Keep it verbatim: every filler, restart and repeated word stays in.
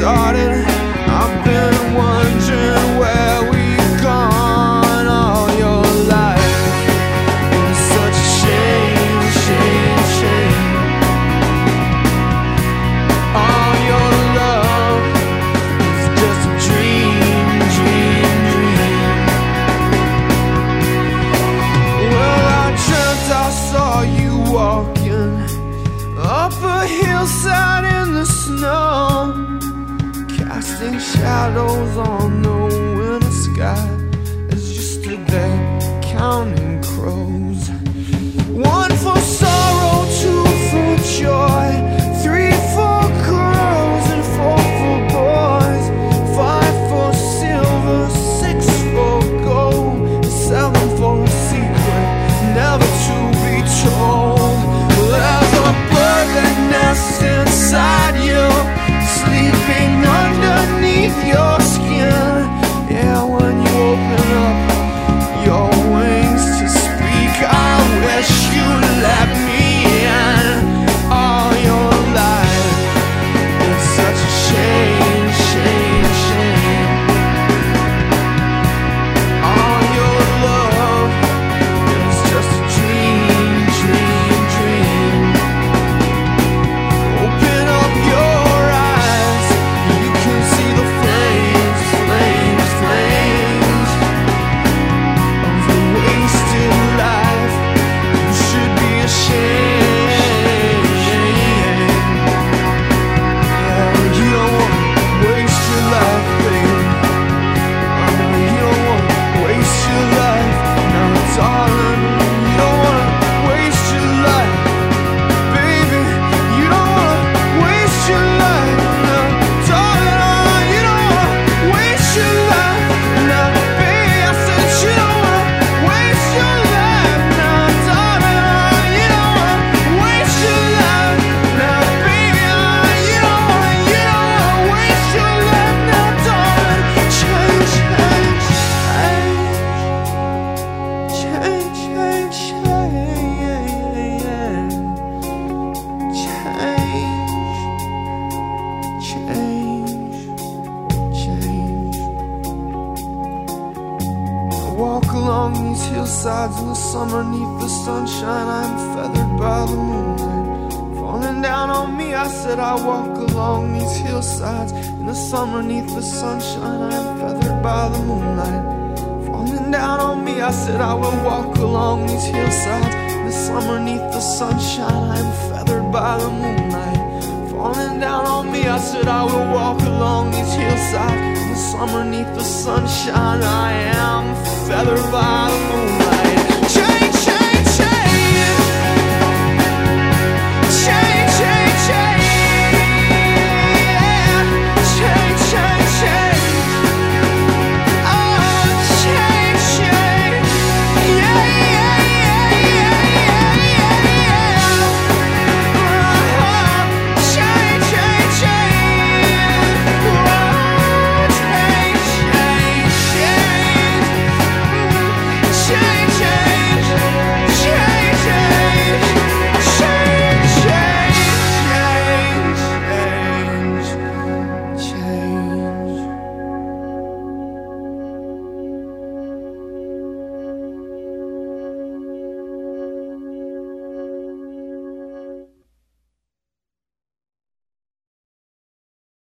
started. I've been wondering where we've gone all your life. It's such a shame, shame, shame. All your love is just a dream, dream, dream. Well, I dreamt I saw you walking up a hillside in the snow, casting shadows on the winter sky as you stood there counting crows. One for sorrow, two for joy, three for girls and four for boys, five for silver, six for gold, seven for a secret never to be told. There's a bird that nests inside you, sleeping underneath your skin. Yeah, when you open up your wings to speak, I wish you'd let me in. All your life, it's such a shame, shame, shame. All your love is just a dream, dream, dream. Open up your eyes, you can see the flames, flames, flames of a wasted life. You should be ashamed. Yeah, you don't wanna waste your life, baby. I know you don't wanna waste your life. Now, darling, you don't wanna waste your life. Baby, you don't wanna waste your life. Now, darling, you don't wanna waste your life. Now, baby, I said you don't wanna waste your life. Now, darling, you don't wanna waste your life. Now, baby, you don't wanna, you don't wanna waste your life. Now, darling, change, change, change, change, change, change, change. I walk along these hillsides in the summer, neath the sunshine. I am feathered by the moonlight falling down on me. I said I walk along these hillsides in the summer, neath the sunshine. I am feathered by the moonlight falling down on me. I said I will walk along these hillsides in the summer, neath the sunshine. I am feathered by the moonlight falling down on me. I said I will walk along these hillsides in the summer, neath the sunshine. I am feathered by the moonlight.